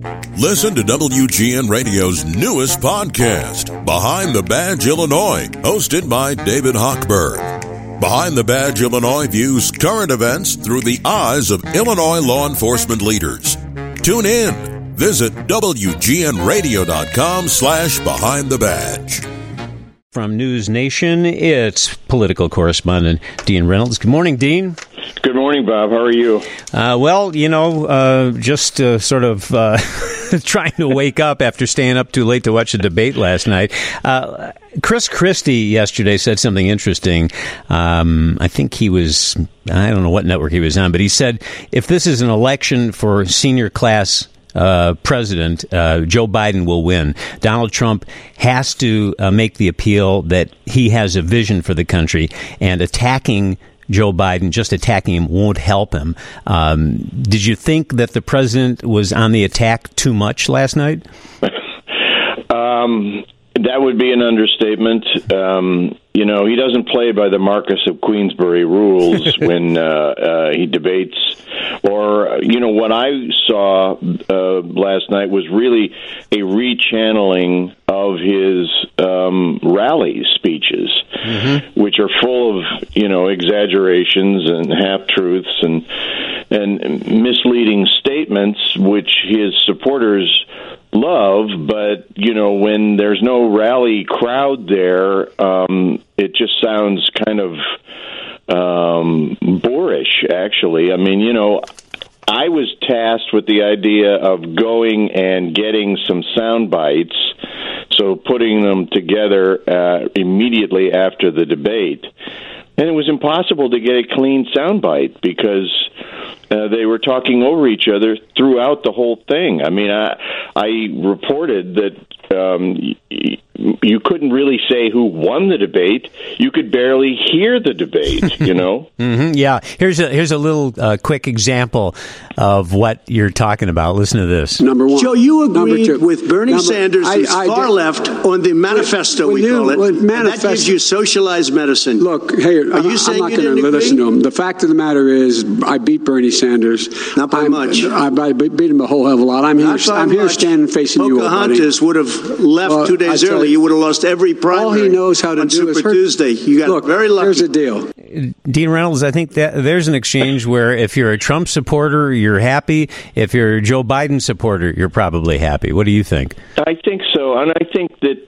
Listen to WGN Radio's newest podcast, Behind the Badge Illinois, hosted by David Hochberg. Behind the Badge Illinois views current events through the eyes of Illinois law enforcement leaders. Tune in. Visit WGNRadio.com/Behind the Badge. From News Nation, it's political correspondent Dean Reynolds. Good morning, Dean. Good morning, Bob. How are you? Just sort of trying to wake up after staying up too late to watch the debate last night. Chris Christie yesterday said something interesting. I think he was, I don't know what network he was on, but he said, if this is an election for senior class president, Joe Biden will win. Donald Trump has to make the appeal that he has a vision for the country, and attacking Joe Biden, just attacking him, won't help him. Did you think that the president was on the attack too much last night? That would be an understatement. He doesn't play by the Marquess of Queensberry rules when he debates. Or, what I saw last night was really a rechanneling of his rally speeches, which are full of, exaggerations and half-truths and misleading statements, which his supporters love, but when there's no rally crowd there, it just sounds kind of boorish, actually. I mean, I was tasked with the idea of going and getting some sound bites, so putting them together immediately after the debate. And it was impossible to get a clean sound bite because they were talking over each other throughout the whole thing. I mean, I reported that you couldn't really say who won the debate. You could barely hear the debate, Yeah. Here's a little quick example of what you're talking about. Listen to this. Number one. Joe, you agreed with Bernie Sanders, who's far left, on the manifesto, we call it. And that gives you socialized medicine. Look, hey, I'm not going to listen to him. The fact of the matter is, I beat Bernie Sanders. Not by much. I beat him a whole hell of a lot. I'm here standing facing you, Pocahontas would have left 2 days early. You would have lost every primary. All he knows how to do Super is hurt. Tuesday. You got very lucky. Here's the deal. Dean Reynolds, I think that there's an exchange where if you're a Trump supporter, you're happy. If you're a Joe Biden supporter, you're probably happy. What do you think? I think so, and I think that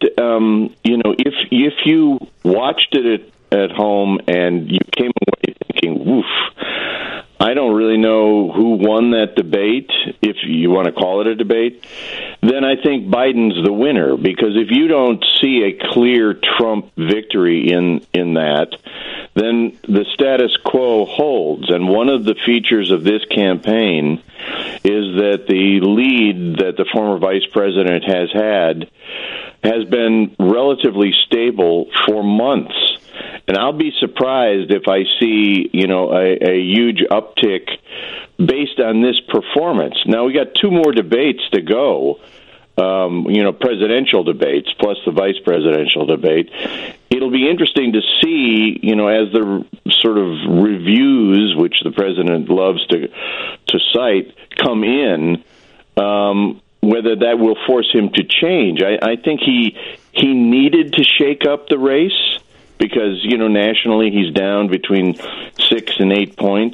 if you watched it at home and you came away thinking, "Woof," I don't really know who won that debate, if you want to call it a debate, then I think Biden's the winner, because if you don't see a clear Trump victory in that, then the status quo holds. And one of the features of this campaign is that the lead that the former vice president has had has been relatively stable for months. And I'll be surprised if I see, a huge uptick based on this performance. Now, we got 2 more debates to go, presidential debates, plus the vice presidential debate. It'll be interesting to see, as the sort of reviews, which the president loves to cite, come in, whether that will force him to change. I think he needed to shake up the race, because, nationally he's down between 6 and 8 points.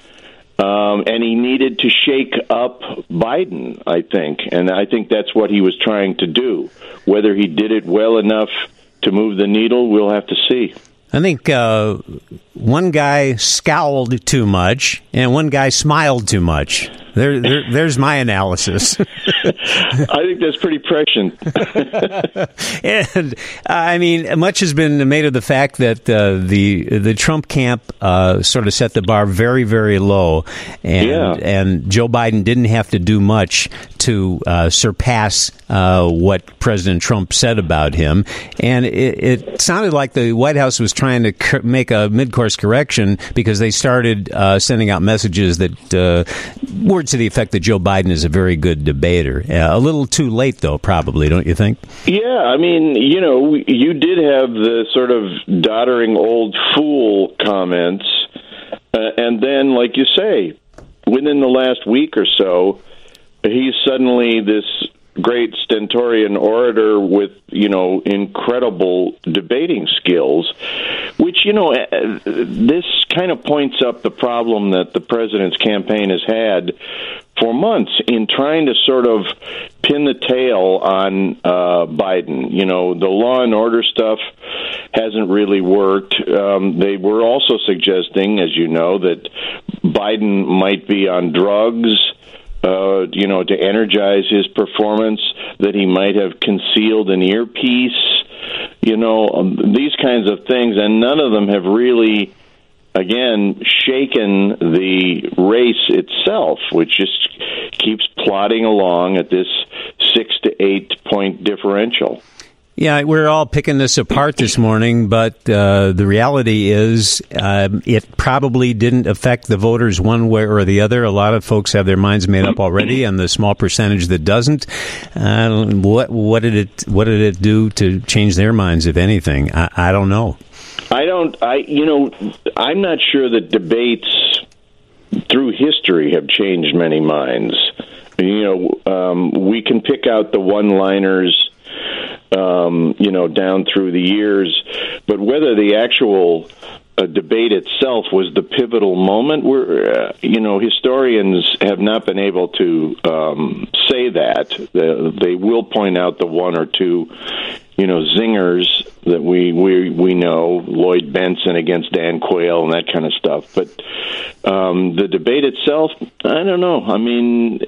And he needed to shake up Biden, I think. And I think that's what he was trying to do. Whether he did it well enough to move the needle, we'll have to see. I think one guy scowled too much and one guy smiled too much. There's my analysis. I think that's pretty prescient. And I mean, much has been made of the fact that the Trump camp sort of set the bar very, very low, and Joe Biden didn't have to do much to surpass what President Trump said about him. And it sounded like the White House was trying to make a mid-course correction, because they started sending out messages that words to the effect that Joe Biden is a very good debater. A little too late, though, probably, don't you think? Yeah, I mean, you did have the sort of doddering old fool comments, and then, like you say, within the last week or so, he's suddenly this great stentorian orator with, incredible debating skills, which, this kind of points up the problem that the president's campaign has had for months in trying to sort of pin the tail on Biden. The law and order stuff hasn't really worked. They were also suggesting, as you know, that Biden might be on drugs, to energize his performance, that he might have concealed an earpiece, these kinds of things, and none of them have really, again, shaken the race itself, which just keeps plodding along at this 6 to 8 point differential. Yeah, we're all picking this apart this morning, but the reality is it probably didn't affect the voters one way or the other. A lot of folks have their minds made up already, and the small percentage that doesn't, what did it do to change their minds, if anything? I don't know. I'm not sure that debates through history have changed many minds. We can pick out the one-liners, down through the years, but whether the actual debate itself was the pivotal moment, historians have not been able to say that. They will point out the one or two, zingers that we know, Lloyd Benson against Dan Quayle and that kind of stuff. But the debate itself, I don't know. I mean,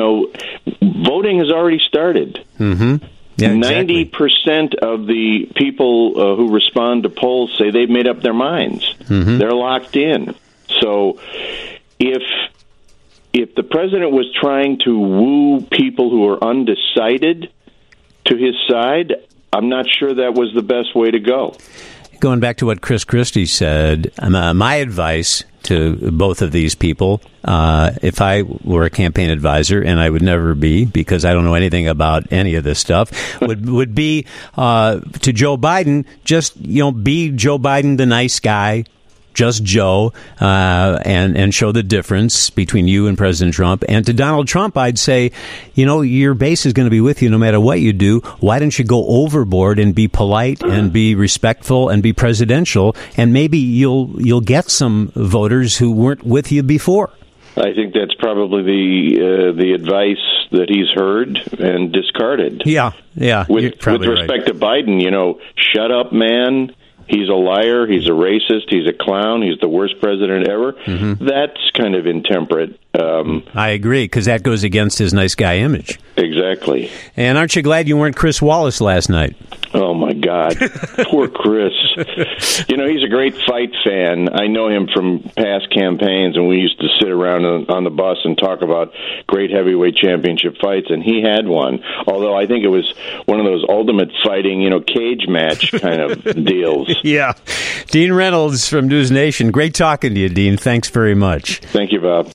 voting has already started. Mm-hmm. Yeah, exactly. 90% of the people who respond to polls say they've made up their minds. Mm-hmm. They're locked in. So if the president was trying to woo people who are undecided to his side, I'm not sure that was the best way to go. Going back to what Chris Christie said, my advice to both of these people, if I were a campaign advisor, and I would never be because I don't know anything about any of this stuff, would be to Joe Biden, just be Joe Biden, the nice guy, just Joe, and show the difference between you and President Trump. And to Donald Trump, I'd say, your base is going to be with you no matter what you do. Why don't you go overboard and be polite and be respectful and be presidential, and maybe you'll get some voters who weren't with you before. I think that's probably the advice that he's heard and discarded. Yeah. With respect to Biden, shut up, man. He's a liar. He's a racist. He's a clown. He's the worst president ever. Mm-hmm. That's kind of intemperate. I agree, because that goes against his nice guy image. Exactly. And aren't you glad you weren't Chris Wallace last night? Oh, my God. Poor Chris. He's a great fight fan. I know him from past campaigns, and we used to sit around on the bus and talk about great heavyweight championship fights, and he had one. Although I think it was one of those ultimate fighting, cage match kind of deals. Yeah. Dean Reynolds from News Nation. Great talking to you, Dean. Thanks very much. Thank you, Bob.